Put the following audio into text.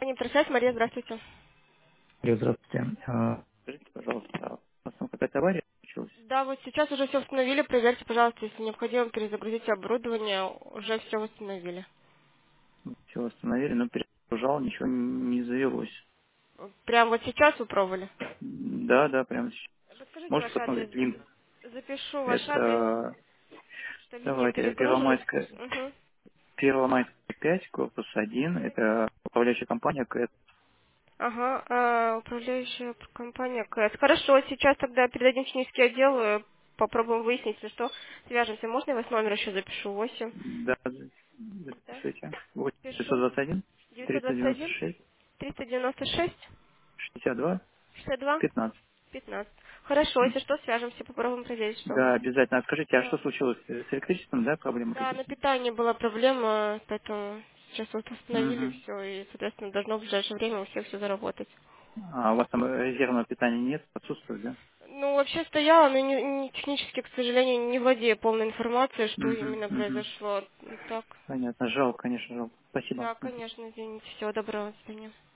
Интерсайз, Мария, здравствуйте. Алло, здравствуйте. Скажите, пожалуйста, у нас там какая-то авария случилась? Да, вот сейчас уже все установили. Проверьте, пожалуйста, если необходимо перезагрузить оборудование. Уже все установили. Все восстановили, но перезагружал, ничего не завелось. Прямо вот сейчас вы пробовали? Да, да, прямо сейчас. Подскажите Можете ваш адрес. посмотреть линк? Запишу ваш адрес, Это, что линия давайте, перегружена. Угу. Первомайская 5, корпус 1, это управляющая компания КЭТ. Ага, управляющая компания КС. Хорошо, сейчас тогда передадим в технический отдел, попробуем выяснить, если что, свяжемся. Можно я вас номер еще запишу? 8. Да, Да? запишите. 8 Пишу. 921 921 396 396 62 62 15. 15. Хорошо, если что, свяжемся, попробуем проверить, что. Да, обязательно. А скажите, а что Да. случилось с электричеством, да, проблемы Да, на какие-то? питании была проблема, поэтому сейчас вот установили Угу. все, и, соответственно, должно в ближайшее время у всех все заработать. А у вас там резервного питания нет, отсутствует, да? Ну, вообще стояла, но технически, к сожалению, не владею полной информацией, что Угу, именно угу. произошло. Так, Понятно, жалко, конечно, жалко. Спасибо. да, конечно, извините. Всего доброго, до свидания.